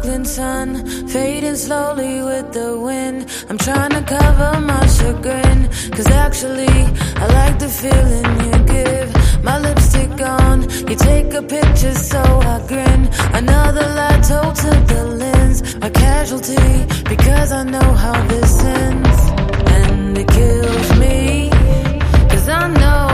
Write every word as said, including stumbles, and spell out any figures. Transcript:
Brooklyn sun, fading slowly with the wind. I'm trying to cover my chagrin, cause actually I like the feeling you give. My lipstick on, you take a picture so I grin. Another lie told to the lens, a casualty, because I know how this ends. And it kills me, cause I know